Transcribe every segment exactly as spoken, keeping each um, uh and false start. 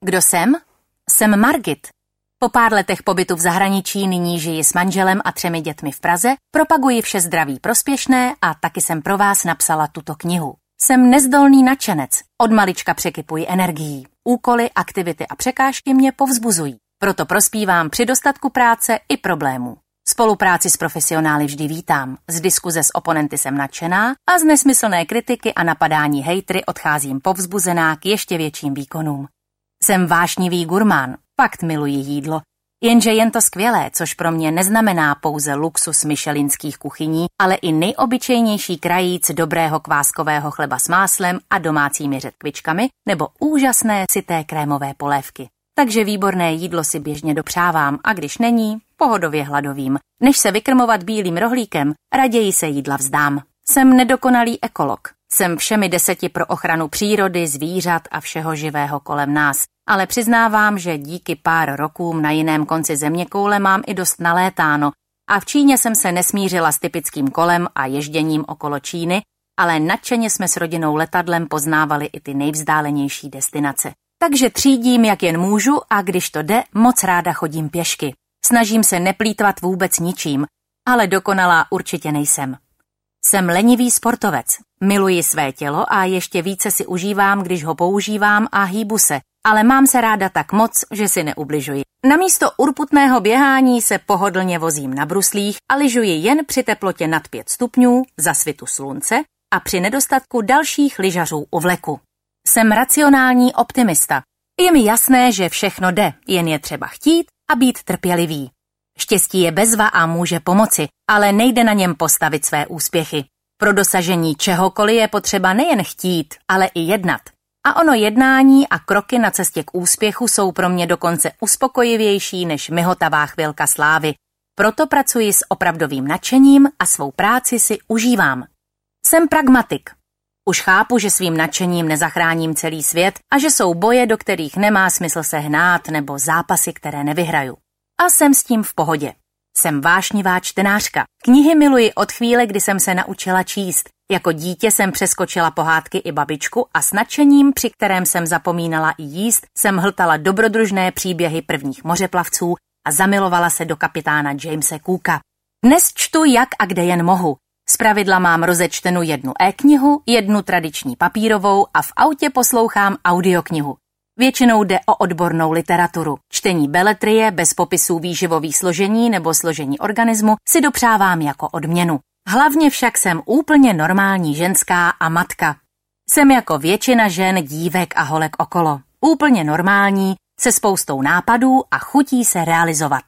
Kdo jsem? Jsem Margit. Po pár letech pobytu v zahraničí nyní žiji s manželem a třemi dětmi v Praze, propaguji vše zdraví prospěšné a taky jsem pro vás napsala tuto knihu. Jsem nezdolný nadšenec, od malička překypuji energií. Úkoly, aktivity a překážky mě povzbuzují. Proto prospívám při dostatku práce i problémů. Spolupráci s profesionály vždy vítám, z diskuze s oponenty jsem nadšená a z nesmyslné kritiky a napadání hejtry odcházím povzbuzená k ještě větším výkonům. Jsem vášnivý gurmán, fakt miluji jídlo, jenže jen to skvělé, což pro mě neznamená pouze luxus michelinských kuchyní, ale i nejobyčejnější krajíc dobrého kváskového chleba s máslem a domácími řetkvičkami nebo úžasné cité krémové polévky. Takže výborné jídlo si běžně dopřávám a když není, pohodově hladovým. Než se vykrmovat bílým rohlíkem, raději se jídla vzdám. Jsem nedokonalý ekolog. Jsem všemi deseti pro ochranu přírody, zvířat a všeho živého kolem nás. Ale přiznávám, že díky pár rokům na jiném konci zeměkoule mám i dost nalétáno a v Číně jsem se nesmířila s typickým kolem a ježděním okolo Číny, ale nadšeně jsme s rodinou letadlem poznávali i ty nejvzdálenější destinace. Takže třídím, jak jen můžu a když to jde, moc ráda chodím pěšky. Snažím se neplýtvat vůbec ničím, ale dokonalá určitě nejsem. Jsem lenivý sportovec, miluji své tělo a ještě více si užívám, když ho používám a hýbu se, ale mám se ráda tak moc, že si neubližuji. Namísto urputného běhání se pohodlně vozím na bruslích a lyžuji jen při teplotě nad pět stupňů, za svitu slunce a při nedostatku dalších lyžařů u vleku. Jsem racionální optimista. Je mi jasné, že všechno jde, jen je třeba chtít a být trpělivý. Štěstí je bezva a může pomoci, ale nejde na něm postavit své úspěchy. Pro dosažení čehokoliv je potřeba nejen chtít, ale i jednat. A ono jednání a kroky na cestě k úspěchu jsou pro mě dokonce uspokojivější než mihotavá chvilka slávy. Proto pracuji s opravdovým nadšením a svou práci si užívám. Jsem pragmatik. Už chápu, že svým nadšením nezachráním celý svět a že jsou boje, do kterých nemá smysl se hnát, nebo zápasy, které nevyhraju. A jsem s tím v pohodě. Jsem vášnivá čtenářka. Knihy miluji od chvíle, kdy jsem se naučila číst. Jako dítě jsem přeskočila pohádky i babičku a s nadšením, při kterém jsem zapomínala i jíst, jsem hltala dobrodružné příběhy prvních mořeplavců a zamilovala se do kapitána Jamese Cooka. Dnes čtu jak a kde jen mohu. Zpravidla mám rozečtenou jednu e-knihu, jednu tradiční papírovou a v autě poslouchám audioknihu. Většinou jde o odbornou literaturu. Čtení beletrie bez popisů výživových složení nebo složení organismu si dopřávám jako odměnu. Hlavně však jsem úplně normální ženská a matka. Jsem jako většina žen, dívek a holek okolo. Úplně normální, se spoustou nápadů a chutí se realizovat.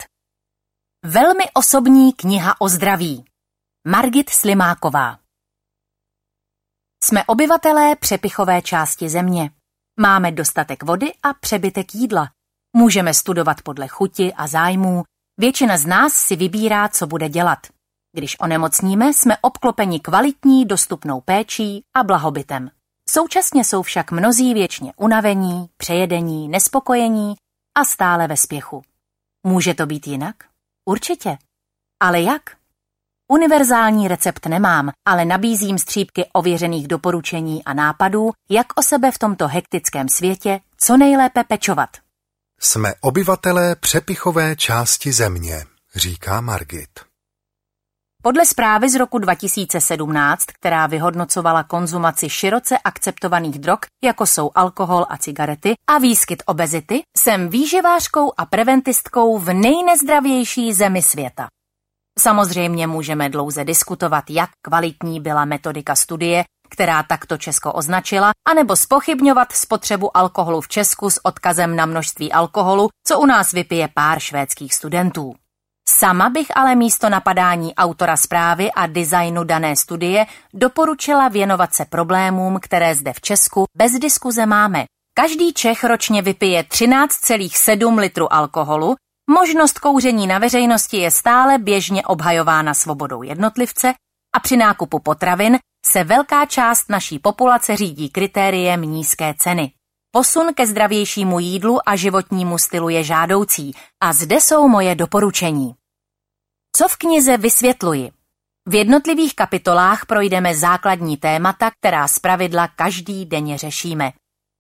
Velmi osobní kniha o zdraví. Margit Slimáková. Jsme obyvatelé přepichové části země. Máme dostatek vody a přebytek jídla. Můžeme studovat podle chuti a zájmů. Většina z nás si vybírá, co bude dělat. Když onemocníme, jsme obklopeni kvalitní, dostupnou péčí a blahobytem. Současně jsou však mnozí věčně unavení, přejedení, nespokojení a stále ve spěchu. Může to být jinak? Určitě. Ale jak? Univerzální recept nemám, ale nabízím střípky ověřených doporučení a nápadů, jak o sebe v tomto hektickém světě co nejlépe pečovat. Jsme obyvatelé přepichové části země, říká Margit. Podle zprávy z roku dva tisíce sedmnáct, která vyhodnocovala konzumaci široce akceptovaných drog, jako jsou alkohol a cigarety, a výskyt obezity, jsem výživářkou a preventistkou v nejnezdravější zemi světa. Samozřejmě můžeme dlouze diskutovat, jak kvalitní byla metodika studie, která takto Česko označila, anebo zpochybňovat spotřebu alkoholu v Česku s odkazem na množství alkoholu, co u nás vypije pár švédských studentů. Sama bych ale místo napadání autora zprávy a designu dané studie doporučila věnovat se problémům, které zde v Česku bez diskuze máme. Každý Čech ročně vypije třináct celá sedm litru alkoholu, možnost kouření na veřejnosti je stále běžně obhajována svobodou jednotlivce a při nákupu potravin se velká část naší populace řídí kritériem nízké ceny. Posun ke zdravějšímu jídlu a životnímu stylu je žádoucí a zde jsou moje doporučení. Co v knize vysvětluji? V jednotlivých kapitolách projdeme základní témata, která zpravidla každý denně řešíme.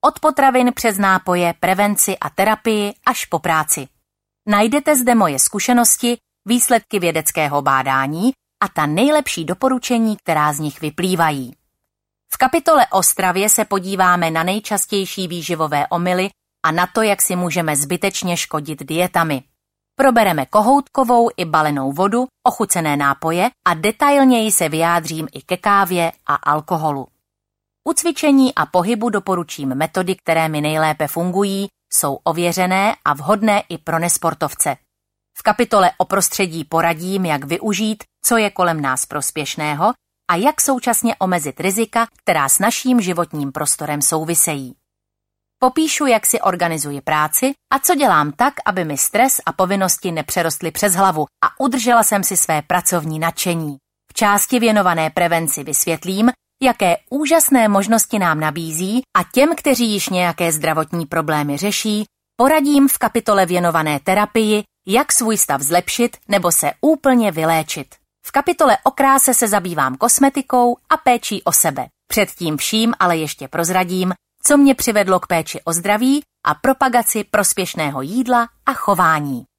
Od potravin přes nápoje, prevenci a terapii až po práci. Najdete zde moje zkušenosti, výsledky vědeckého bádání a ta nejlepší doporučení, která z nich vyplývají. V kapitole o stravě se podíváme na nejčastější výživové omyly a na to, jak si můžeme zbytečně škodit dietami. Probereme kohoutkovou i balenou vodu, ochucené nápoje a detailněji se vyjádřím i ke kávě a alkoholu. U cvičení a pohybu doporučím metody, které mi nejlépe fungují, jsou ověřené a vhodné i pro nesportovce. V kapitole o prostředí poradím, jak využít, co je kolem nás prospěšného a jak současně omezit rizika, která s naším životním prostorem souvisejí. Popíšu, jak si organizuji práci a co dělám tak, aby mi stres a povinnosti nepřerostly přes hlavu a udržela jsem si své pracovní nadšení. V části věnované prevenci vysvětlím, jaké úžasné možnosti nám nabízí a těm, kteří již nějaké zdravotní problémy řeší, poradím v kapitole věnované terapii, jak svůj stav zlepšit nebo se úplně vyléčit. V kapitole o kráse se zabývám kosmetikou a péčí o sebe. Předtím vším ale ještě prozradím, co mě přivedlo k péči o zdraví a propagaci prospěšného jídla a chování.